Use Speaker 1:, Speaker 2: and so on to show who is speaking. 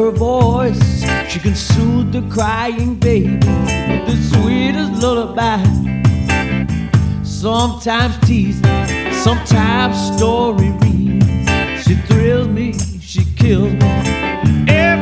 Speaker 1: her voice, she can soothe the crying baby with the sweetest lullaby. Sometimes teasing, sometimes story reading. She thrills me, she kills me,